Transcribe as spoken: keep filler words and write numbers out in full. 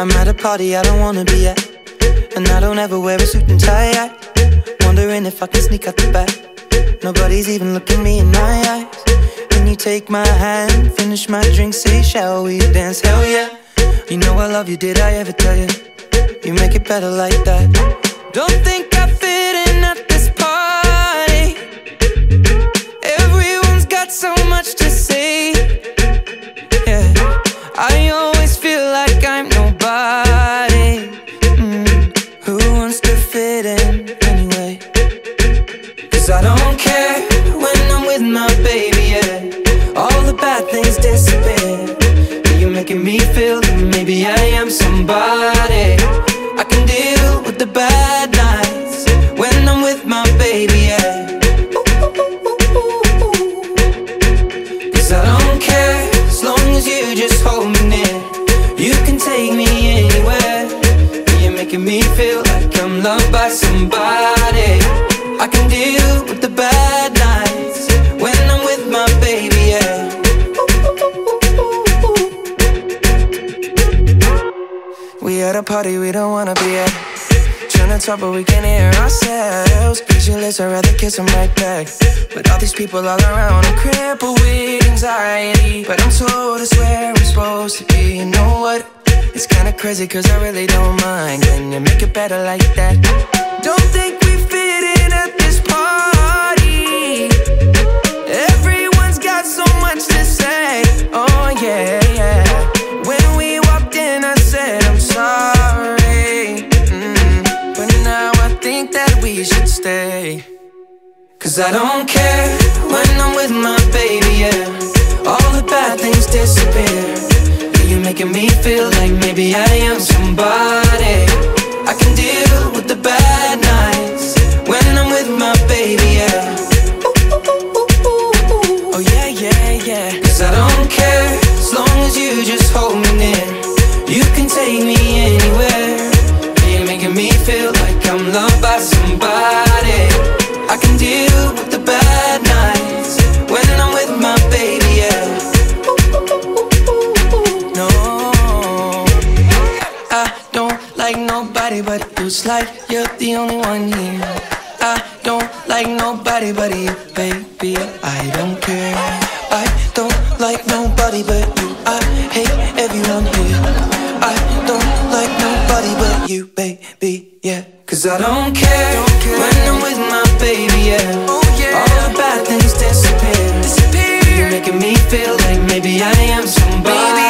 I'm at a party I don't wanna be at, and I don't ever wear a suit and tie. I wondering if I can sneak out the back. Nobody's even looking me in my eyes. When you take my hand, finish my drink, say shall we dance? Hell yeah. You know I love you, did I ever tell you? You make it better like that. Don't think I fit in at this party. Everyone's got so much to say. Yeah, I always feel like I'm nobody. mm. Who wants to fit in anyway? Cause I don't care when I'm with my baby, yeah. All the bad things disappear. You're making me feel that maybe I am somebody. I can deal with the bad nights when I'm with my baby, yeah. Cause I don't care as long as you just hold me near. You can take me anywhere. You're making me feel like I'm loved by somebody. I can deal with the bad nights when I'm with my baby, yeah. We at a party we don't wanna be at. Tryna talk but we can't hear ourselves. Speechless, I'd rather kiss them right back. But all these people all around, I'm crippled with anxiety. But I'm told it's where I'm supposed to be. You know what? It's kinda crazy cause I really don't mind. Can you make it better like that? Don't think we fit in at this party. Everyone's got so much to say. Oh yeah, yeah. When we walked in I said I'm sorry, mm. But now I think that we should stay. Cause I don't care when I'm with my baby, yeah. All the bad things disappear. You're making me feel like maybe I am somebody. I can deal with the bad nights when I'm with my baby, yeah. Oh yeah, yeah, yeah. Cause I don't care as long as you just hold me near. You can take me anywhere. You're making me feel like I'm loved by somebody. I can deal with the bad nights when I'm with my baby, yeah. No, I don't like nobody but you. It's like you're the only one here. I don't like nobody but you, baby. I don't care. I don't like nobody but you. I hate everyone here. I don't like nobody but you, baby, yeah. Cause I don't care, don't care. When I'm with my baby, yeah. Oh, yeah. All the bad things disappear. disappear. You're making me feel like maybe I am somebody.